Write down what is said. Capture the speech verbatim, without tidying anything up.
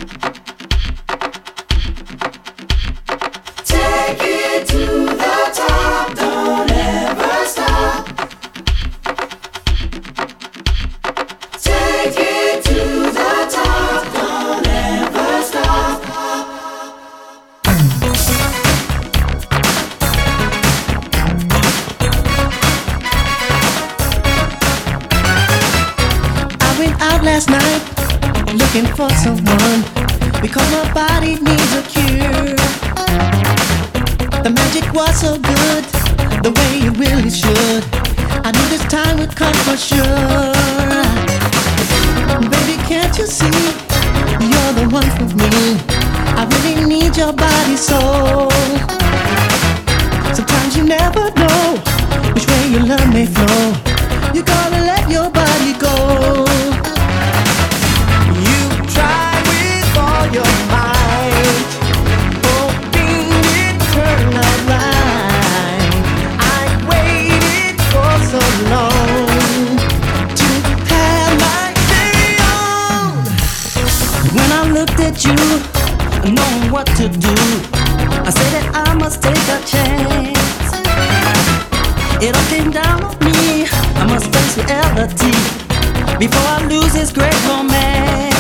Take it to the top, don't ever stop. Take it to the top, don't ever stop. I went out last night looking for someone because my body needs a cure. The magic was so good, the way it really should. I knew this time would come for sure. Baby, can't you see? You're the one for me. I really need your body so. Sometimes you never know which way your love may flow. You gotta let your body go. You try with all your might, hoping it turn out right. I waited for so long to have my day on. When I looked at you, knowing what to do, I said that I must take a chance. It all came down on me, I must face reality before I lose this great romance.